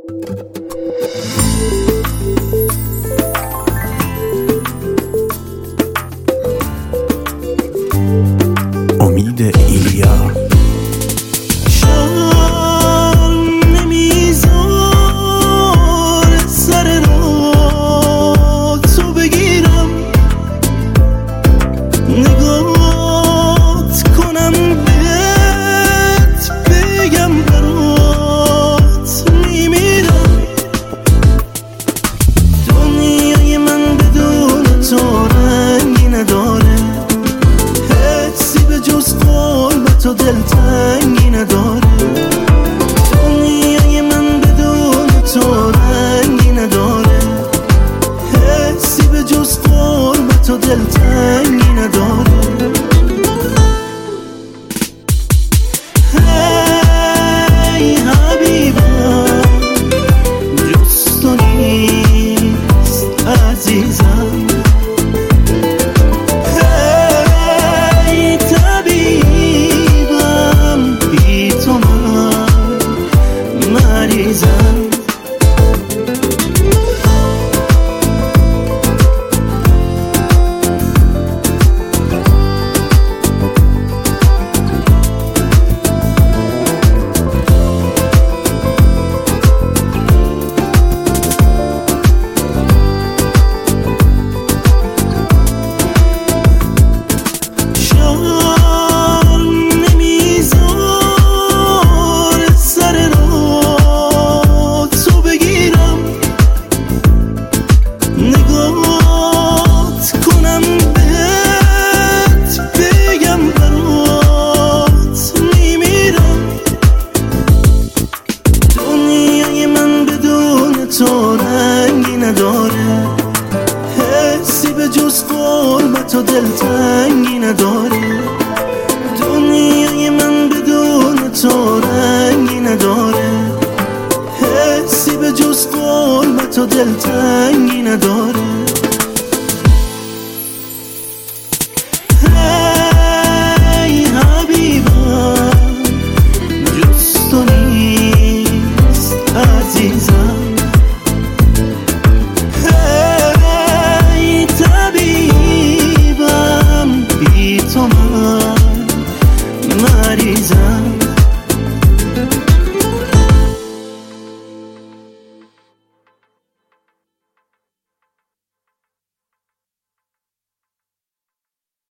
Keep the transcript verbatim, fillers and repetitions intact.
امید ایلیا. شرم نمیذاره سر را تو بگیرم، نگات کنم بهت بگم برات میمیرم. دنیای من بدون تو رنگی نداره، حسی به جز قربت و دلتنگی نداره. دنیای من بدون تو رنگی نداره، حسی به جز قربت و دلتنگی نداره. هی حبیبم جز تو نیست عزیزم، مریضم. نگات کنم بهت بگم برات میمیرم. دنیای من بدون تو رنگی نداره، حسی به جز قربت و دلتنگی نداره. دنیای من بدون تو رنگی نداره، حسی به جز قربت و دلتنگی نداره. هی حبیبم جز تو نیست عزیزم، هی طبیبم بی تو من مریضم.